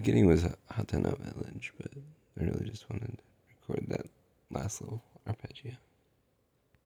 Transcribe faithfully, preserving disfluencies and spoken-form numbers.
beginning was Hatana Village, but I really just wanted to record that last little arpeggio.